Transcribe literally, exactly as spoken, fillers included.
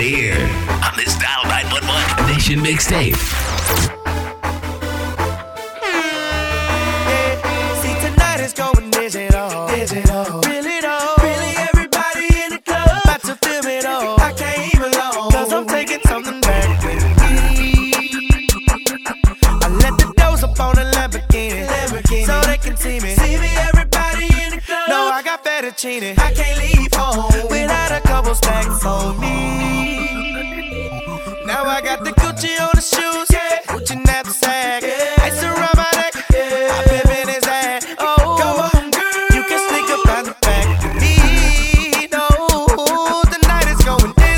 here on this Dial nine one one Nation Mixtape. It's going digital, digital, really though, really everybody in the club about to feel it all. I can't even alone, cause I'm taking something back with me. I let the doors up on the Lamborghini, Lamborghini, so they can see me, see me everybody in the club. No, I got fettuccine, I can't leave home without a couple stacks on